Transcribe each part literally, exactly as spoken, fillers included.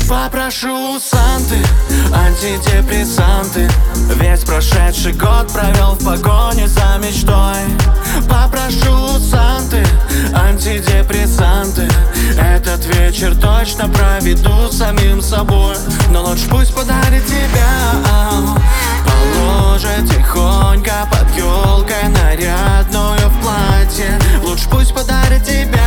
Попрошу у Санты антидепрессанты. Весь прошедший год провел в погоне за мечтой. Попрошу у Санты антидепрессанты. Этот вечер точно проведу с самим собой. Но лучше пусть подарит тебя, положит тихонько под елкой нарядную в платье. Лучше пусть подарит тебя,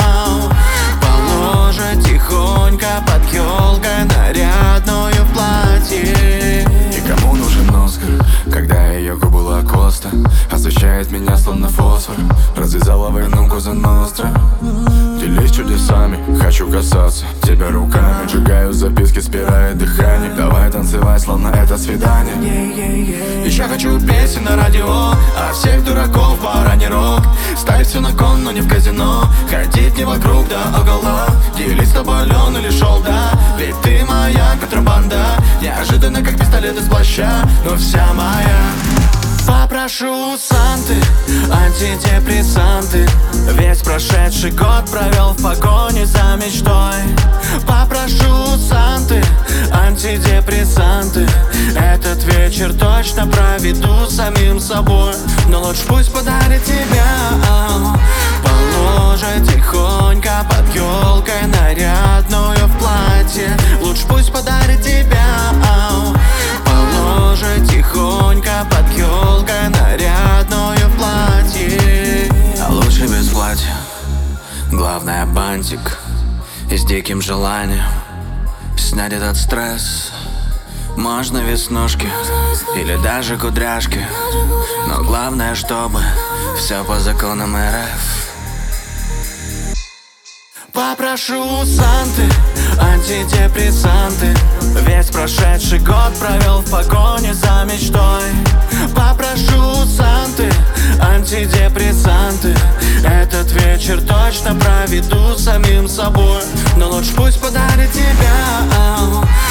положит тихонько под елкой нарядную в платье. Никому нужен Оскар, когда ее губы Лакоста освещает меня словно фосфор. Развязала войну Коза Ностра. Делись чудесами, хочу касаться тебя руками. Сжигаю записки, спирая дыхание. Давай танцевать, словно это свидание. Еще хочу песен на радио, а всех дураков пора не рок. Ставить все на кон, но не в казино. Ходить не вокруг да около. Делить с тобой лен или шелда. Ведь ты моя контрабанда. Неожиданно как пистолет из плаща, но вся моя. Попрошу у Санты антидепрессанты. Весь прошедший год провел в погоне за мечтой. Попрошу у Санты антидепрессанты. Этот вечер точно проведу с самим собой. Но лучше пусть подарит тебя, положит тихонько под елкой нарядную в платье. Лучше пусть подарит тебя, положит тихонько под елкой нарядную в платье. А лучше без платья, главное бантик. И с диким желанием снять этот стресс. Можно веснушки или даже кудряшки, но главное, чтобы все по законам эр эф. Попрошу у Санты антидепрессанты. Весь прошедший год провел в погоне за мечтой. Попрошу у Санты антидепрессанты. Этот вечер точно проведу с самим собой. Но лучше пусть подарит тебя,